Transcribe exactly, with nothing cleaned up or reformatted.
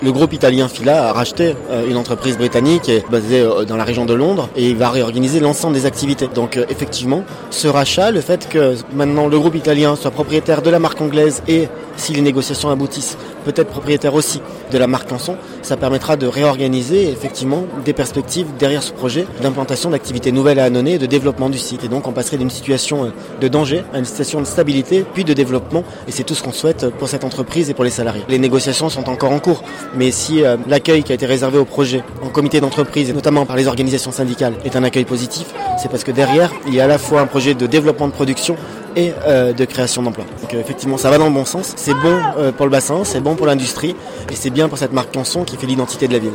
Le groupe italien Fila a racheté euh, une entreprise britannique qui est basée euh, dans la région de Londres et il va réorganiser l'ensemble des activités. Donc euh, effectivement, ce rachat, le fait que maintenant le groupe italien soit propriétaire de la marque anglaise et si les négociations aboutissent, peut-être propriétaire aussi de la marque Canson, ça permettra de réorganiser effectivement des perspectives derrière ce projet d'implantation d'activités nouvelles à Annonay et de développement du site. Et donc on passerait d'une situation de danger à une situation de stabilité puis de développement et c'est tout ce qu'on souhaite pour cette entreprise et pour les salariés. Les négociations sont encore en cours, mais si euh, l'accueil qui a été réservé au projet en comité d'entreprise et notamment par les organisations syndicales est un accueil positif, c'est parce que derrière il y a à la fois un projet de développement de production et euh, de création d'emplois. Donc euh, effectivement ça va dans le bon sens, c'est bon euh, pour le bassin, c'est bon pour l'industrie et c'est bien pour cette marque Canson qui fait l'identité de la ville.